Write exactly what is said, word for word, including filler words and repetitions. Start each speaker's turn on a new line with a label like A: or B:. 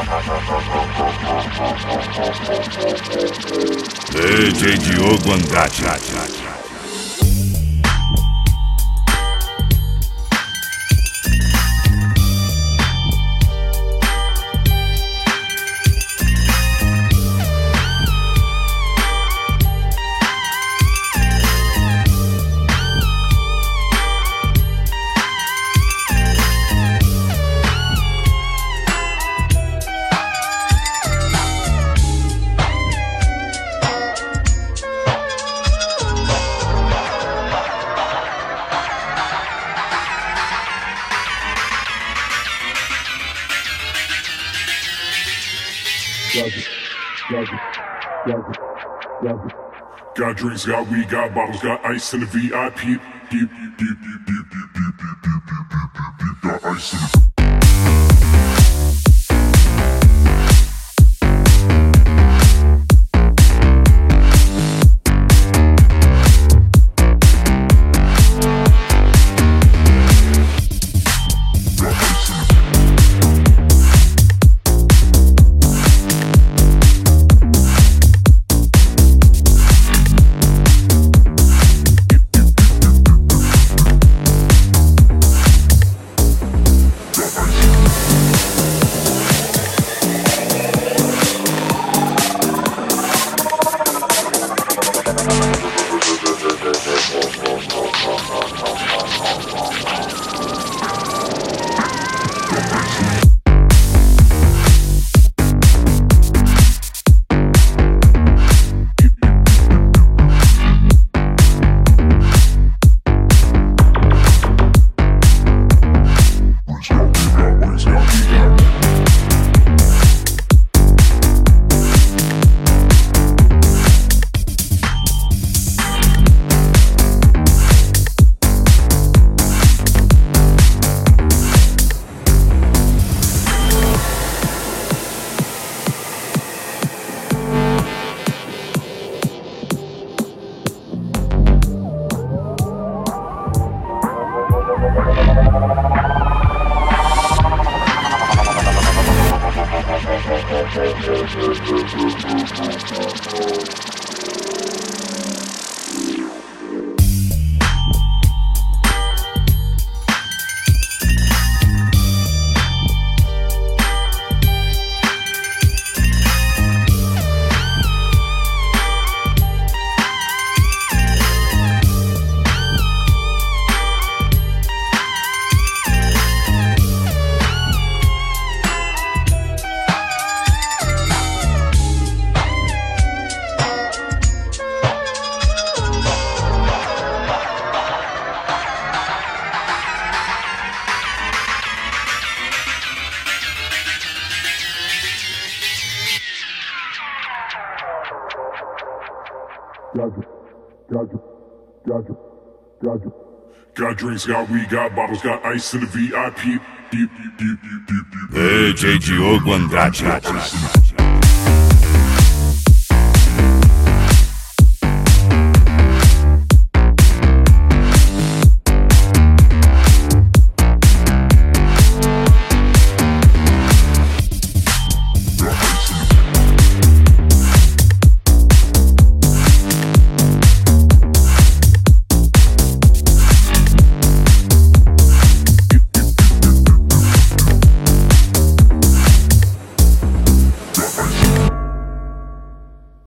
A: D J Diogo Andrade.
B: Got drinks, got weed, got bottles, got ice in the V I P. Deep, deep, deep, deep, deep, deep, deep, deep, deep, deep, deep, got ice in the Got drinks, got weed, got bottles, got ice in the V I P. Deep, deep, deep, deep, deep, deep.
A: D J Diogo Andrade.